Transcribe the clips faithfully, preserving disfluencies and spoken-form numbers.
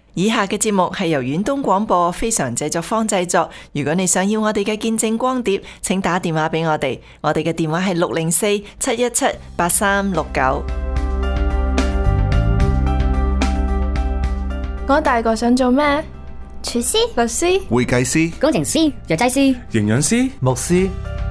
以下嘅節目係由遠東廣播非常製作坊製作。如果你想要我哋嘅見證光碟，請打電話俾我哋，我哋嘅電話係六零四七一七八三六九。 我大個想做咩？ 廚師、 律師、 會計師、 工程師、藥劑師、 營養師、 牧師。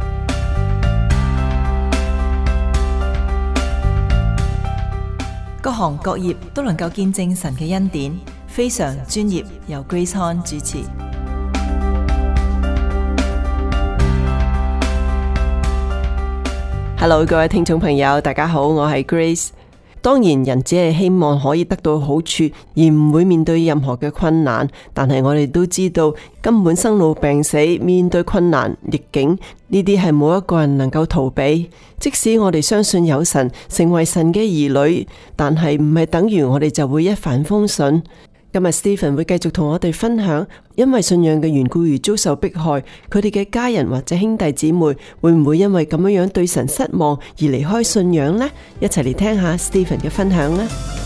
各行各業都能夠見證神嘅恩典，非常專業，由 Grace Han 主持。Hello， 各位聽眾朋友，大家好，我係 Grace。當然，人只係希望可以得到好處，而唔會面對任何嘅困難。但係我哋都知道，根本生老病死、面對困難逆境，呢啲係冇一個人能夠逃避。即使我哋相信有神，成為神嘅兒女，但係唔係等於我哋就會一帆風順。今日 Stephen 會繼續同我哋分享，因為信仰嘅緣故而遭受迫害，佢哋嘅家人或者兄弟姊妹會唔會因為咁樣樣對神失望而離開信仰呢？一齊嚟聽下 Stephen 嘅分享啦！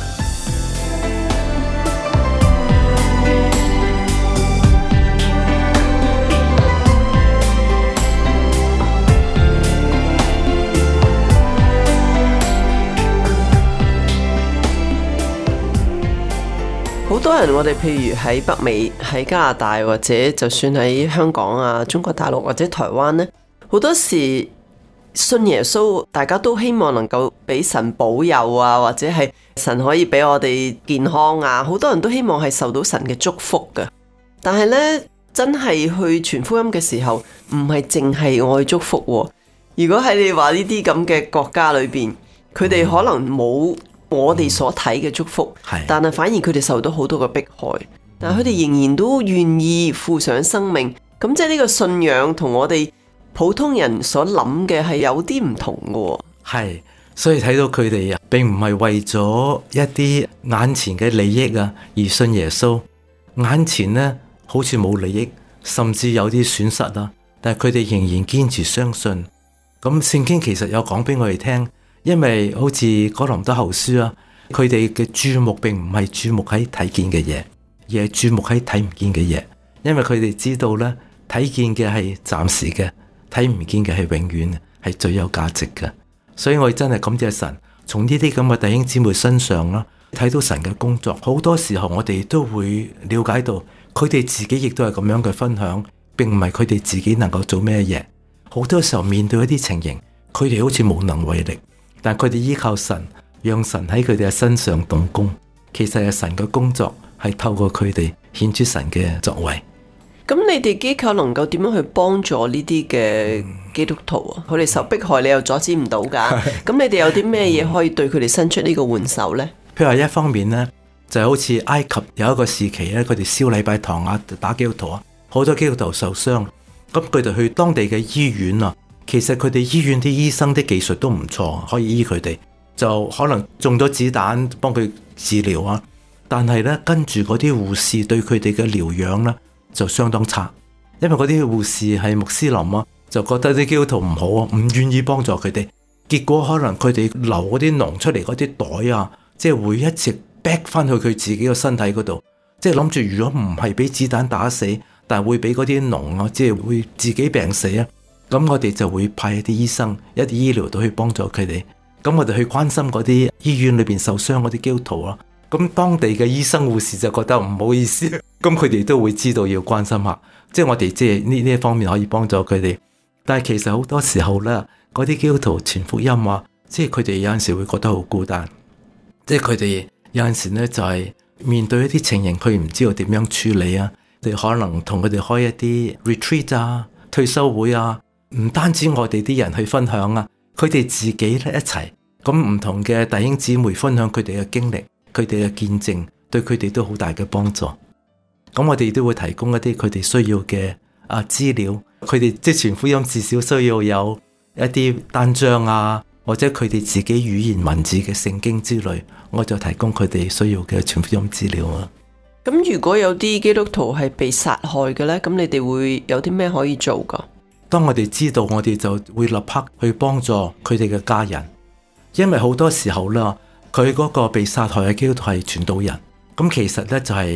好多人我哋譬如喺北美、喺加拿大或者就算喺香港啊、中國大陸或者台灣呢，好多時信耶穌，大家都希望能夠俾神保佑啊，或者係神可以俾我哋健康啊，好多人都希望係受到神嘅祝福㗎。但係呢，真係去傳福音嘅時候，唔係淨係愛祝福喎。如果喺你話呢啲咁嘅國家裏邊，佢哋可能冇我哋所睇嘅祝福， 嗯、 但係反而佢哋受到好多嘅迫害，但係佢哋仍然都願意付上生命。咁即係呢個信仰同我哋普通人所諗嘅係有啲唔同嘅。 係，所以睇到佢哋啊，並唔係為咗一啲眼前嘅利益啊而信耶穌。眼前呢好似冇利益，甚至有啲損失啊，但係佢哋仍然堅持相信。咁聖經其實有講俾我哋聽。因為好似哥林多後書啊，佢哋嘅注目並唔係注目喺睇見嘅嘢，而係注目喺睇唔見嘅嘢。因為佢哋知道咧，睇見嘅係暫時嘅，睇唔見嘅係永遠嘅，係最有價值嘅。所以我哋真係感謝神，從呢啲咁嘅弟兄姊妹身上啦，睇到神嘅工作。好多時候我哋都會了解到，佢哋自己亦都係咁樣嘅分享，並唔係佢哋自己能夠做咩嘢。好多時候面對一啲情形，佢哋好似無能為力。但佢哋依靠神，讓神喺佢哋嘅身上動工。其實係神嘅工作，係透過佢哋顯出神嘅作為。 咁你哋機構能夠點樣去幫助呢啲嘅基督徒啊？佢哋、嗯、受迫害，你又阻止唔到噶。咁你哋有啲咩嘢可以對佢哋伸出呢個援手呢？ 譬如話一方面呢，就係好似埃及有一個時期咧，佢哋燒禮拜堂啊，打基督徒啊，好多基督徒受傷。咁佢哋去當地嘅醫院啊。其實佢哋醫院啲醫生啲技術都唔錯，可以醫佢哋，就可能中咗子彈幫佢治療啊。但係咧，跟住嗰啲護士對佢哋嘅療養咧就相當差，因為嗰啲護士係穆斯林啊，就覺得啲基督徒唔好啊，唔願意幫助佢哋。結果可能佢哋流嗰啲膿出嚟嗰啲袋啊，即係會一直逼翻去佢自己個身體嗰度，即係諗住如果唔係俾子彈打死，但係會俾嗰啲膿啊，即係會自己病死啊。咁我哋就會派一啲醫生、一啲醫療隊去幫助佢哋。咁我哋去關心嗰啲醫院裏邊受傷嗰啲基督徒啊。咁當地嘅醫生護士就覺得唔好意思，咁佢哋都會知道要關心下。即係我哋即係呢呢一方面可以幫助佢哋。但係其實好多時候咧，嗰啲基督徒傳福音啊，即係佢哋有陣時會覺得好孤單。即係佢哋有陣時咧就係面對一啲情形，佢唔知道點樣處理啊。你可能同佢哋開一啲 retreat 啊、退休會啊。唔單止我哋啲人去分享啊，佢哋自己咧一齊，咁唔同嘅弟兄姊妹分享佢哋嘅經歷，佢哋嘅見證，對佢哋都好大嘅幫助。咁我哋都會提供一啲佢哋需要嘅啊資料，佢哋即係傳福音至少需要有一啲單張啊，或者佢哋自己語言文字嘅聖經之類，我就提供佢哋需要嘅傳福音資料啊。 咁如果有啲基督徒係被殺害嘅呢，咁你哋會有啲咩可以做噶？ 當我哋知道，我哋就會立刻去幫助佢哋嘅家人，因為好多時候啦，佢嗰個被殺害嘅基督徒係傳道人，咁其實呢，就係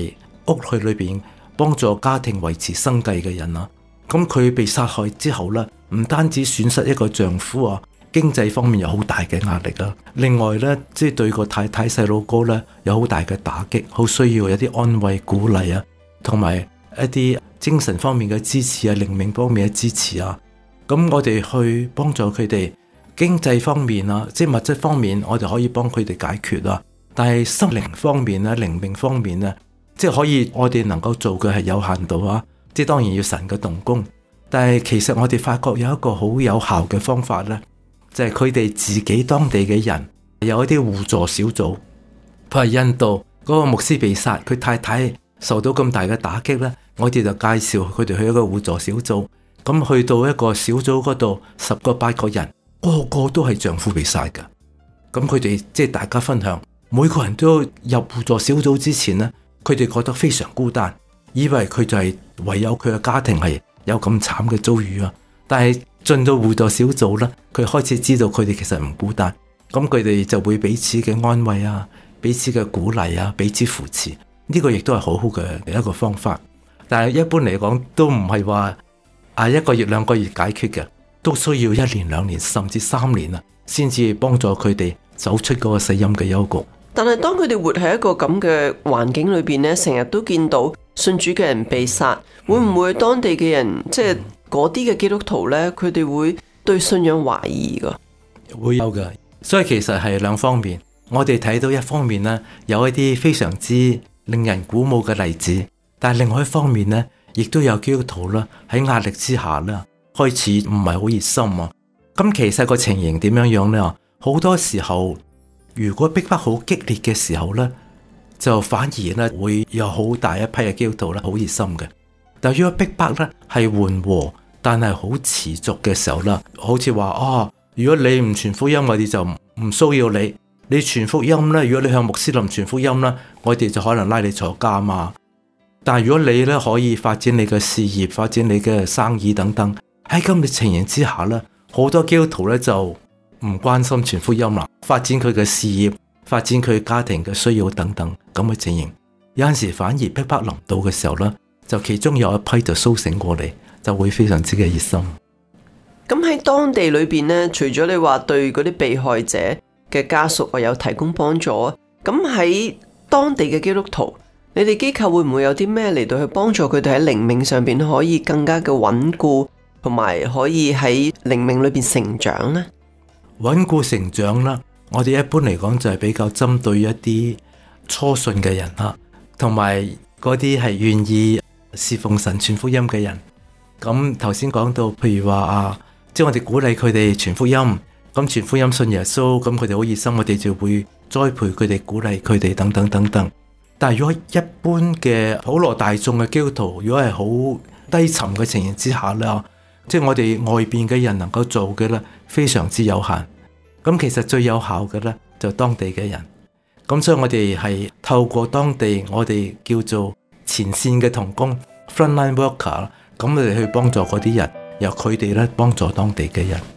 屋去裏邊幫助家庭維持生計嘅人啊。咁佢被殺害之後呢，唔單止損失一個丈夫啊，經濟方面有好大嘅壓力啊。另外呢，即係對個太太細路哥呢有好大嘅打擊，好需要有啲安慰鼓勵啊，同埋一啲精神方面嘅支持啊，靈命方面嘅支持啊。咁我哋去幫助佢哋經濟方面啊，即係物質方面，我哋可以幫佢哋解決啊。但係心靈方面啊，靈命方面啊，即係可以我哋能夠做嘅係有限度啊。即係當然要神嘅動工，但係其實我哋發覺有一個好有效嘅方法呢，就係佢哋自己當地嘅人有一啲互助小組。譬如印度嗰個牧師被殺，佢太太受到咁大嘅打擊呢，我哋就介紹佢哋去一個互助小組。咁去到一個小組嗰度，十個八個人，個個都係丈夫被殺㗎。咁佢哋即係大家分享，每個人都入互助小組之前呢，佢哋覺得非常孤單。以為佢就係唯有佢嘅家庭係有咁慘嘅遭遇啊！但係進到互助小組咧，佢開始知道佢哋其實唔孤單，咁佢哋就會彼此嘅安慰啊，彼此嘅鼓勵啊，彼此扶持，呢、這個亦都係好好嘅一個方法。但係一般嚟講都唔係話啊一個月兩個月解決嘅，都需要一年兩年甚至三年啊，先至幫助佢哋走出嗰個死蔭嘅幽谷。 但係當佢哋活喺一個咁嘅環境裏邊呢，成日都見到信主嘅人被殺，會唔會當地嘅人即係嗰啲嘅基督徒呢？佢哋會對信仰懷疑噶？ 會有噶，所以其實係兩方面。我哋睇到一方面呢，有一啲非常之令人鼓舞嘅例子，但係另外一方面呢，亦都有基督徒啦喺壓力之下呢，開始唔係好熱心啊。咁其實個情形點樣樣呢？好多時候，如果逼迫好激烈嘅時候呢，就反而呢會有好大一批嘅基督徒呢好熱心嘅。但如果逼迫呢係緩和，但係好持續嘅時候呢，好似話啊，如果你唔傳福音，我哋就唔騷擾你；你傳福音呢，如果你向穆斯林傳福音呢，我哋就可能拉你坐監嘛。但係如果你呢可以發展你嘅事業、發展你嘅生意等等，喺咁嘅情形之下呢，好多基督徒呢就唔關心傳福音啦，發展佢嘅事業，發展佢家庭嘅需要等等咁嘅情形。有陣時反而逼迫臨到嘅時候呢，就其中有一批就甦醒過嚟，就會非常之嘅熱心。 咁喺當地裏邊呢，除咗你話對嗰啲被害者嘅家屬我有提供幫助，咁喺當地嘅基督徒，你哋機構會唔會有啲咩嚟到去幫助佢哋喺靈命上邊可以更加嘅穩固，同埋可以喺靈命裏邊成長呢？ 穩固成長啦，我哋一般嚟講就係比較針對一啲初信嘅人啦，同埋嗰啲係願意侍奉神傳福音嘅人。咁頭先講到，譬如話啊，即係我哋鼓勵佢哋傳福音，咁傳福音信耶穌，咁佢哋好熱心，我哋就會栽培佢哋，鼓勵佢哋等等等等。但係如果一般嘅普羅大眾嘅基督徒，如果係好低沉嘅情形之下咧，即係我哋外邊嘅人能夠做嘅咧，非常之有限。咁其實最有效嘅咧，就當地嘅人。咁所以我哋係透過當地我哋叫做前線嘅同工 frontline worker， 咁我哋去幫助嗰啲人，由佢哋咧幫助當地嘅人。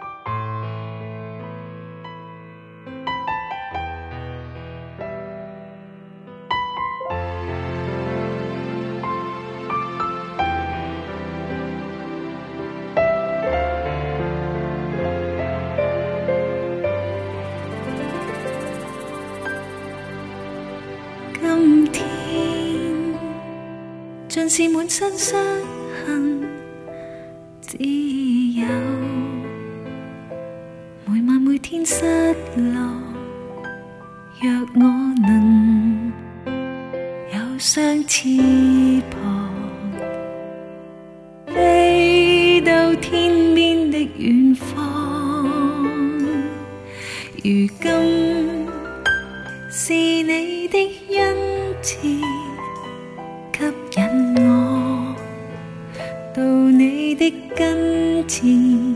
盡是滿身傷痕，只有每晚每天失落。若我能有雙翅膀，飛到天邊的遠方，如今是你的恩賜吸引我到你的跟前，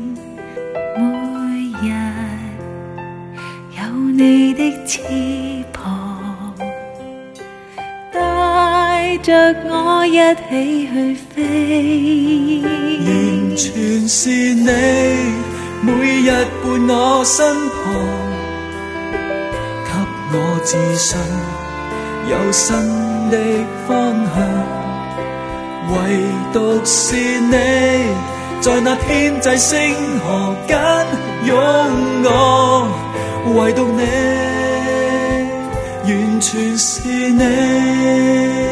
每日有你的翅膀帶着我一起去飛， 完全是你每日伴我身旁，給我自信有新的方向，唯獨是你，在那天際星河間擁我，唯獨你，完全是你。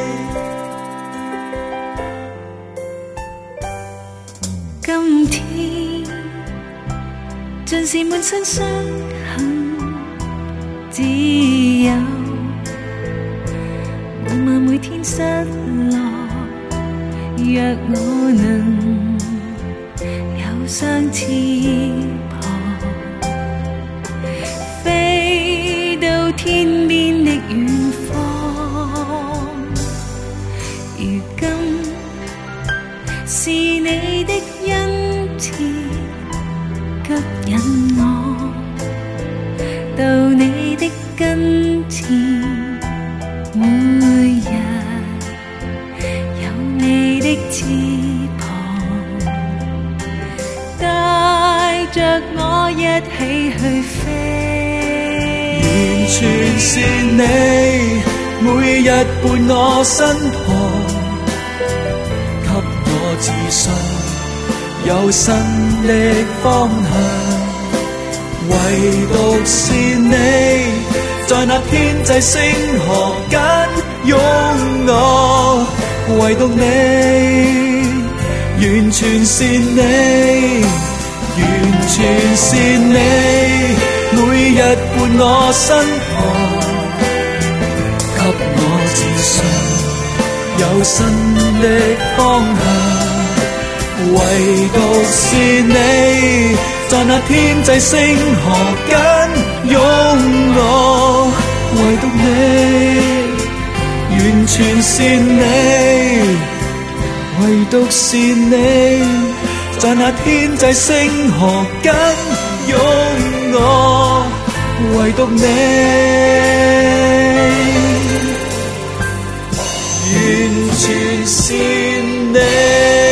今天盡是滿身傷痕，只有無罵每天失落。若我能有雙翅膀，飛到天邊的遠方，如今是你的恩賜吸引我，到你的跟前，每日有你的翅膀，帶着我一起去飛。 完全是你，每日伴我身旁，給我自信，有新的方向。唯獨是你，在那天際星河間擁我，唯獨你，完全是你，完全是你，每日伴我身旁，給我自信，有新的方向。唯獨是你，在那天際星河間擁我，唯獨你，完全是你，唯獨是你，在那天際星河間擁我，唯獨你，完全是你。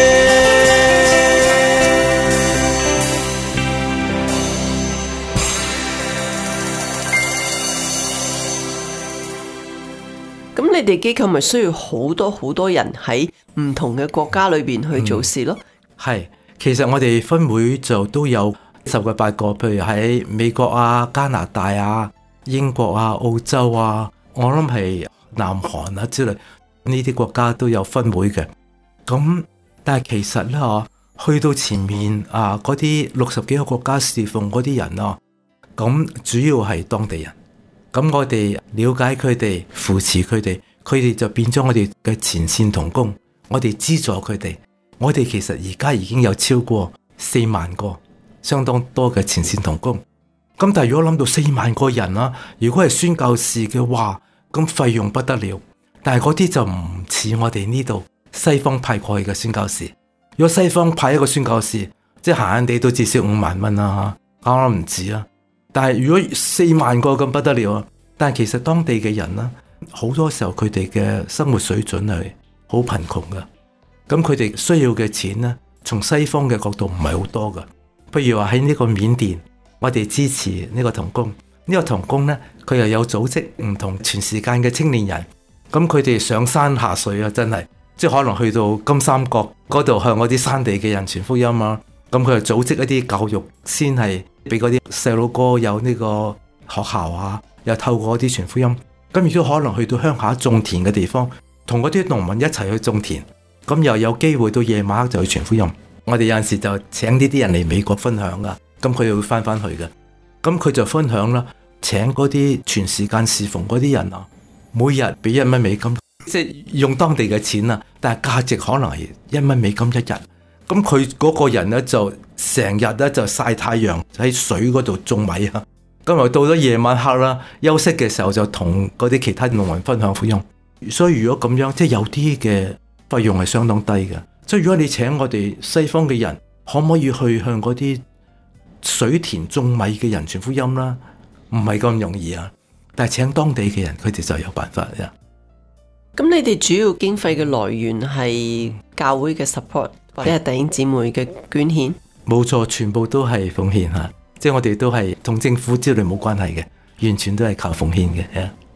咁你哋機構咪需要好多好多人喺唔同嘅國家裏邊去做事咯？ 係、嗯，其實我哋分會就都有十個八個，譬如喺美國啊、加拿大啊、英國啊、澳洲啊，我諗係南韓啊之類呢啲國家都有分會嘅。咁但係其實咧，嗬，去到前面啊嗰啲六十幾個國家侍奉嗰啲人啊，咁主要係當地人。咁我哋了解佢哋，扶持佢哋，佢哋就變咗我哋嘅前線同工，我哋資助佢哋。我哋其實而家已經有超過四萬個，相當多嘅前線同工。咁但係如果諗到四萬個人啦，如果係宣教士嘅話，咁費用不得了。但係嗰啲就唔似我哋呢度西方派過去嘅宣教士。如果西方派一個宣教士，即係閒閒地都至少五萬蚊啦，啱啱唔止啊。但係如果四萬個咁不得了啊！但係其實當地嘅人啦，好多時候佢哋嘅生活水準係好貧窮噶。咁佢哋需要嘅錢呢，從西方嘅角度唔係好多噶。譬如話喺呢個緬甸，我哋支持呢個同工，呢、呢個同工呢，佢又有組織唔同全時間嘅青年人。咁佢哋上山下水啊，真係即係可能去到金三角嗰度向嗰啲山地嘅人傳福音啊。咁佢就組織一啲教育，先係俾嗰啲細路哥有呢個學校啊，又透過啲傳福音。咁亦都可能去到鄉下種田嘅地方，同嗰啲農民一齊去種田。咁又有機會到夜晚就去傳福音。我哋有陣時就請呢啲人嚟美國分享噶，咁佢又會翻翻去嘅。咁佢就分享啦，請嗰啲全時間侍奉嗰啲人啊，每日俾一蚊美金，即係用當地嘅錢啊，但係價值可能係一蚊美金一日。咁佢嗰個人咧就成日咧就曬太陽喺水嗰度種米啊，咁又到咗夜晚黑啦，休息嘅時候就同嗰啲其他農民分享福音。所以如果咁樣，即係有啲嘅費用係相當低嘅。所以如果你請我哋西方嘅人，可唔可以去向嗰啲水田種米嘅人傳福音啦？唔係咁容易啊。但係請當地嘅人，佢哋就有辦法呀。 咁你哋主要經費嘅來源係教會嘅 support，或者係弟兄姊妹嘅捐獻？ 冇錯，全部都係奉獻吓，即係我哋都係同政府之類冇關係嘅，完全都係靠奉獻嘅。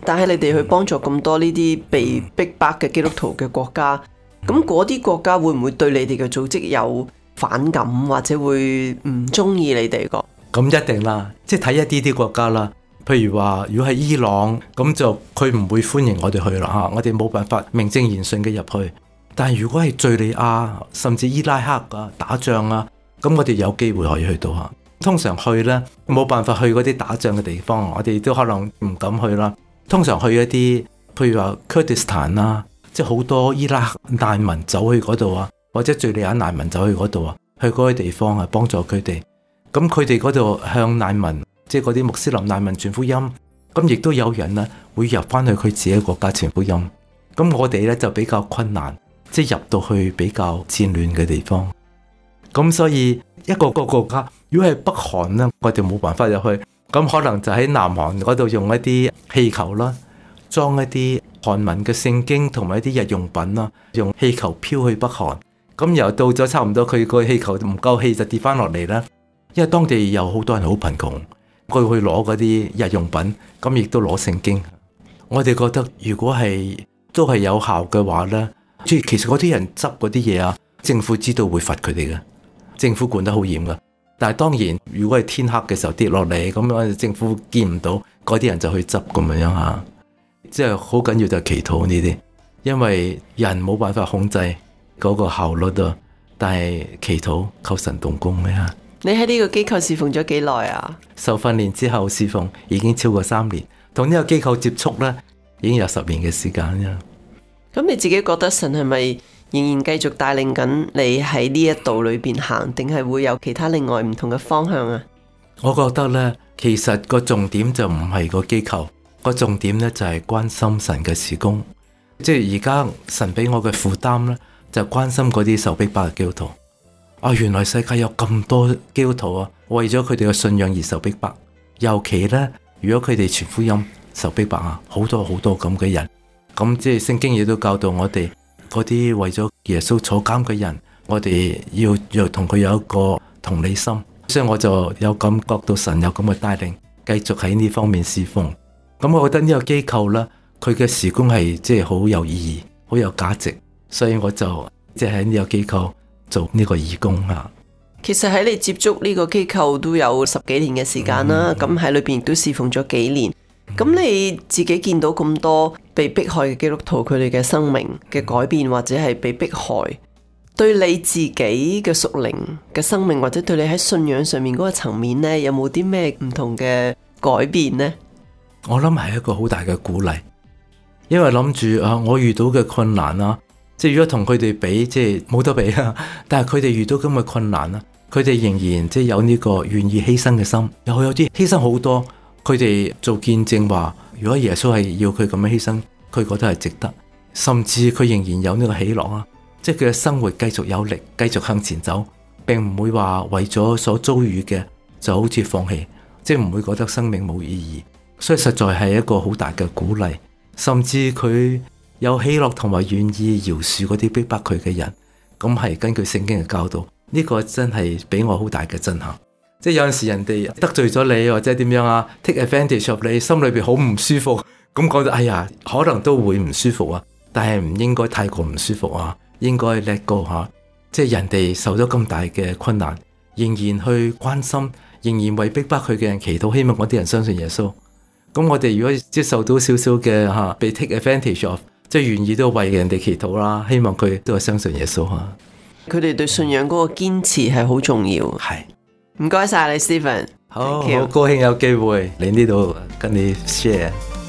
但係你哋去幫助咁多呢啲被逼迫嘅基督徒嘅國家，咁嗰啲國家會唔會對你哋嘅組織有反感，或者會唔中意你哋個？ 咁一定啦，即係睇一啲啲國家啦。譬如話，如果係伊朗，咁就佢唔會歡迎我哋去啦嚇，我哋冇辦法名正言順嘅入去。但係如果係敍利亞甚至伊拉克啊打仗啊，咁我哋有機會可以去到嚇。通常去呢，冇辦法去嗰啲打仗嘅地方，我哋都可能唔敢去啦。通常去一啲譬如話 Kurdistan 啊，即係好多伊拉克難民走去嗰度啊，或者敍利亞難民走去嗰度啊，去嗰啲地方啊幫助佢哋。咁佢哋嗰度向難民，即係嗰啲穆斯林難民傳福音，咁亦都有人啊會入翻去佢自己國家傳福音。咁我哋呢就比較困難，即係入到去比較戰亂嘅地方。咁所以一個個國家，如果係北韓呢，我哋冇辦法入去，咁可能就喺南韓嗰度用一啲氣球啦，裝一啲韓文嘅聖經同埋一啲日用品啦，用氣球飄去北韓。咁又到咗差唔多，佢個氣球唔夠氣就跌翻落嚟啦。因為當地有好多人好貧窮，佢去攞嗰啲日用品，咁亦都攞聖經。我哋覺得如果係都係有效嘅話呢，即係其實嗰啲人執嗰啲嘢啊，政府知道會罰佢哋嘅，政府管得好嚴噶。但係當然，如果係天黑嘅時候跌落嚟，咁樣政府見唔到，嗰啲人就去執咁樣吓。即係好緊要就係祈禱呢啲，因為人冇辦法控制嗰個效率啊，但係祈禱求神動工咩吓。 你喺呢個機構侍奉咗幾耐啊？ 受訓練之後侍奉已經超過三年，同呢個機構接觸呢已經有十年嘅時間啦。 咁你自己覺得神係咪仍然繼續帶領緊你喺呢一度裏邊行，定係會有其他另外唔同嘅方向啊？ 我覺得呢，其實個重點就唔係個機構，個重點呢就係關心神嘅事工。即係而家神俾我嘅負擔呢，就係關心嗰啲受逼迫嘅基督徒。啊！原來世界有咁多基督徒啊，為咗佢哋嘅信仰而受逼迫。尤其呢，如果佢哋傳福音受逼迫啊，好多好多咁嘅人。咁即係聖經亦都教導我哋，嗰啲為咗耶穌坐監嘅人，我哋要要同佢有一個同理心。所以我就有感覺到神有咁嘅帶領，繼續喺呢方面侍奉。咁我覺得呢個機構呢，佢嘅事工係即係好有意義、好有價值，所以我就即係喺呢個機構做呢個義工啊。 其實喺你接觸呢個機構都有十幾年嘅時間啦，咁喺裏邊亦都侍奉咗幾年。咁你自己見到咁多被迫害嘅基督徒，佢哋嘅生命嘅改變，或者係被迫害，對你自己嘅屬靈嘅生命，或者對你喺信仰上面嗰個層面呢，有冇啲咩唔同嘅改變呢？ 我諗係一個好大嘅鼓勵，因為諗住啊，我遇到嘅困難啊，即係如果同佢哋比，即係冇得比啊。但係佢哋遇到咁嘅困難啊，佢哋仍然即係有呢個願意犧牲嘅心，又有啲犧牲好多。佢哋做見證話，如果耶穌係要佢咁樣犧牲，佢覺得係值得。甚至佢仍然有呢個喜樂啊，即係佢嘅生活繼續有力，繼續向前走，並唔會話為咗所遭遇嘅就好似放棄，即係唔會覺得生命冇意義。所以實在係一個好大嘅鼓勵。甚至佢有喜樂同埋願意饒恕嗰啲逼迫佢嘅人，咁係根據聖經嘅教導，呢個真係俾我好大嘅震撼。即係有陣時人哋得罪咗你或者點樣啊 ，take advantage of 你，心裏邊好唔舒服，咁講到哎呀，可能都會唔舒服啊，但係唔應該太過唔舒服啊，應該 let go 吓。即係人哋受咗咁大嘅困難，仍然去關心，仍然為逼迫佢嘅人祈禱，希望嗰啲人相信耶穌。咁我哋如果接受到少少嘅吓被 take advantage of，即係願意都為人哋祈禱啦，希望佢都係相信耶穌吓。 佢哋對信仰嗰個堅持係好重要。 係。 唔該晒你 Stephen， 好好高興有機會嚟呢度跟你 share。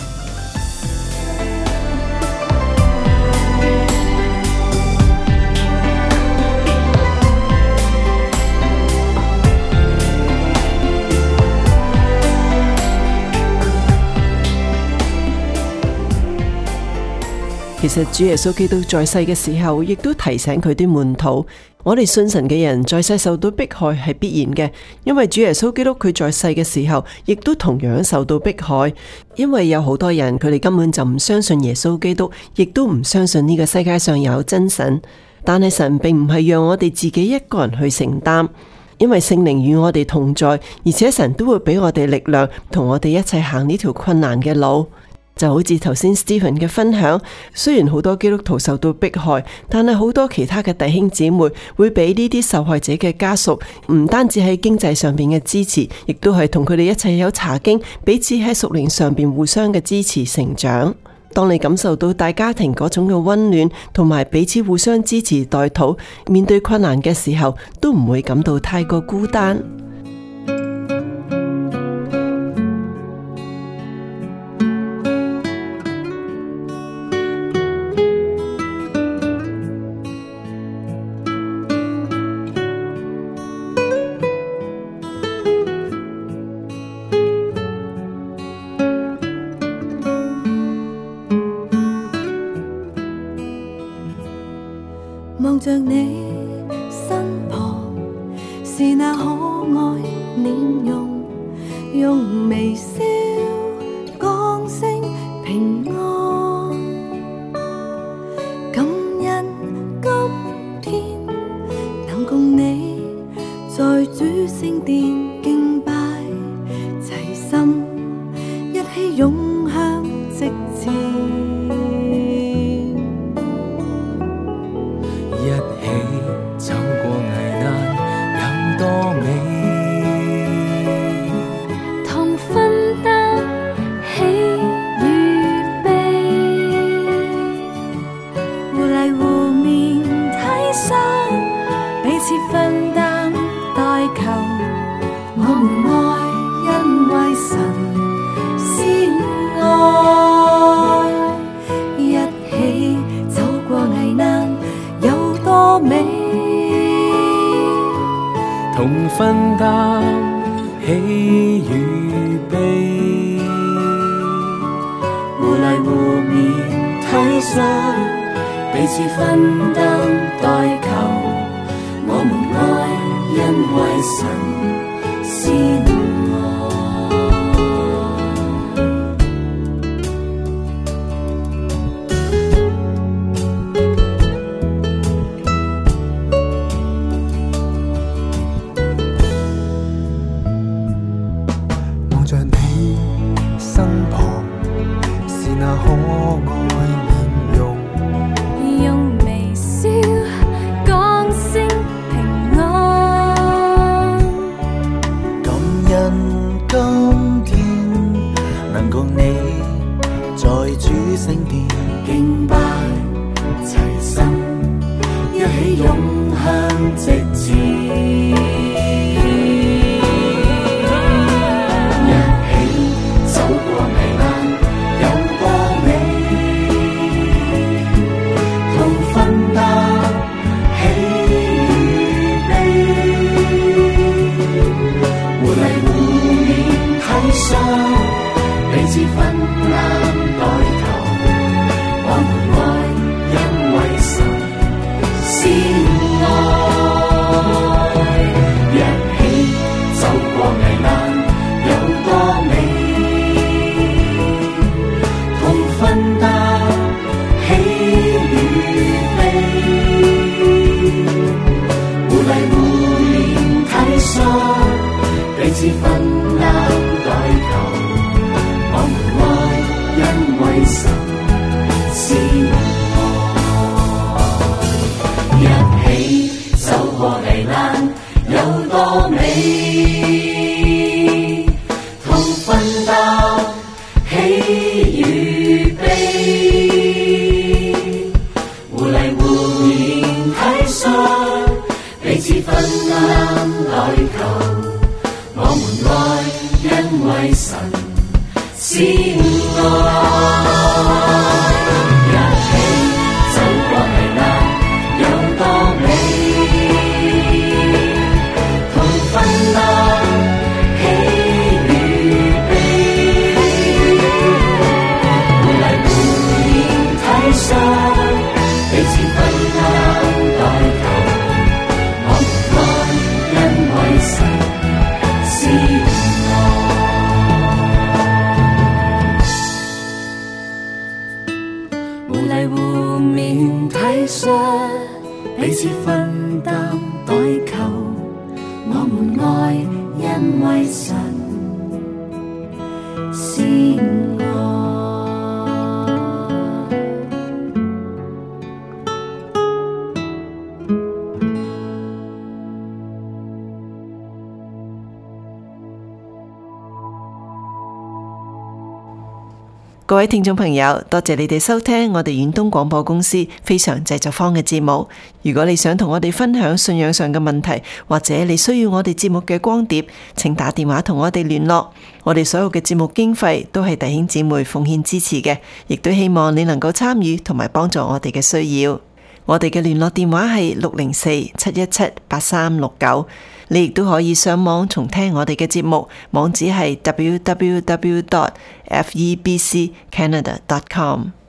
其實主耶穌基督在世嘅時候，亦都提醒佢啲門徒，我哋信神嘅人在世受到迫害係必然嘅，因為主耶穌基督佢在世嘅時候，亦都同樣受到迫害，因為有好多人佢哋根本就唔相信耶穌基督，亦都唔相信呢個世界上有真神。但係神並唔係讓我哋自己一個人去承擔，因為聖靈與我哋同在，而且神都會俾我哋力量，同我哋一齊行呢條困難嘅路。 就好似頭先 Stephen 嘅分享，雖然好多基督徒受到迫害，但係好多其他嘅弟兄姊妹會俾呢啲受害者嘅家屬，唔單止喺經濟上邊嘅支持，亦都係同佢哋一齊有查經，彼此喺屬靈上邊互相嘅支持成長。當你感受到大家庭嗰種嘅溫暖，同埋彼此互相支持代禱，面對困難嘅時候，都唔會感到太過孤單。 望着你身旁，是那可愛臉容，用微笑講聲平安。感恩今天能共你在主聖殿敬拜，齊心一起湧向直前。 一起走過危難有多美， 同分擔喜與悲，互勵互勉體恤，彼此分擔代求。我們愛，因為神先愛，一起走過危難有多美， 同分擔喜與悲，互勵互勉體恤，彼此分擔代求。我們愛，因為神先愛。望着你身旁，是那可愛臉容， 用微笑講聲平安。 感恩今天能共你在主聖殿敬拜，齊心一起湧向直前。彼此分擔代求，我們愛，因為神先愛。一起走過危難有多美，同分擔喜與悲，互勵互勉體恤，彼此分擔代求。我們愛，因為神先愛，一起走過危難有多美，同分擔喜與悲，互勵互勉體恤，彼此分擔代求。我們愛，因為神先愛，一起走過危難有多美，同分擔喜與悲，互勵互勉體恤，彼此分擔代求。我們愛，因為神先愛。互勵互勉體恤，彼此分擔代求。我們愛，因為神先愛。 各位聽眾朋友，多謝你哋收聽我哋遠東廣播公司非常製作坊嘅節目。如果你想同我哋分享信仰上嘅問題，或者你需要我哋節目嘅光碟，請打電話同我哋聯絡。我哋所有嘅節目經費都係弟兄姊妹奉獻支持嘅，亦都希望你能夠參與同埋幫助我哋嘅需要。我哋嘅聯絡電話係六零四七一七八三六九。你亦都可以上網重聽我哋嘅節目，網址係 w w w dot f e b c canada dot com。